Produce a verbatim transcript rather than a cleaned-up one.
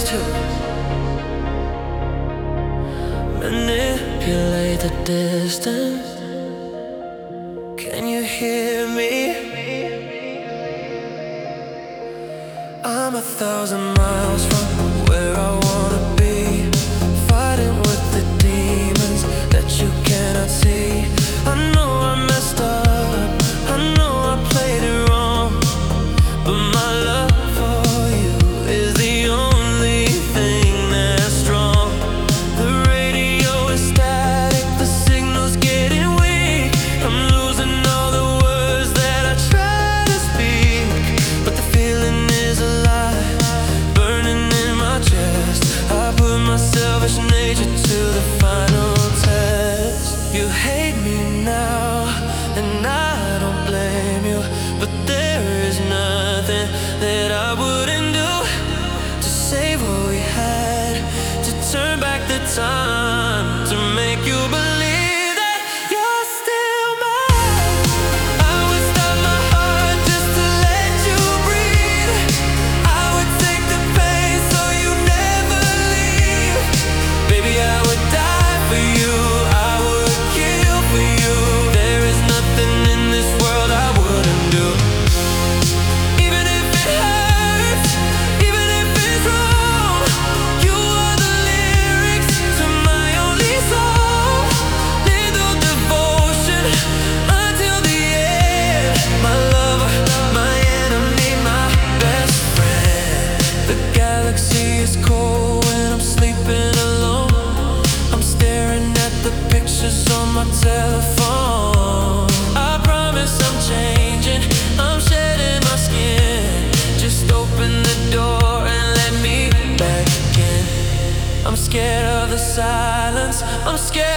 to manipulate the distance. Can you hear me? I'm a thousand miles from where I wanna be, fighting with the demons that you cannot see. I know I messed up, I know I played it wrong, but my love for you is the only thing that's strong. The radio is static, the signal's getting weak. I'm losing all the words that I try to speak, but the feeling is alive, burning in my chest. I put my selfish nature to the final test. You hate me now, and I don't blame you, but there is nothing that I wouldn't do to save what we had, to turn back the time, to make you believe that you're still mine. I would stop my heart just to let you breathe. I would take the pain so you never leave. Baby, I would die for you, I would kill for you. There is nothing in this world I wouldn't do. Even if it hurts, even if it's wrong, you are the lyrics to my only song. Little devotion until the end. My lover, my enemy, my best friend. The galaxy is cold when I'm sleeping alone. I'm staring at the pictures on my telephone. I promise I'm changing, I'm shedding my skin. Just open the door and let me back in. I'm scared of the silence, I'm scared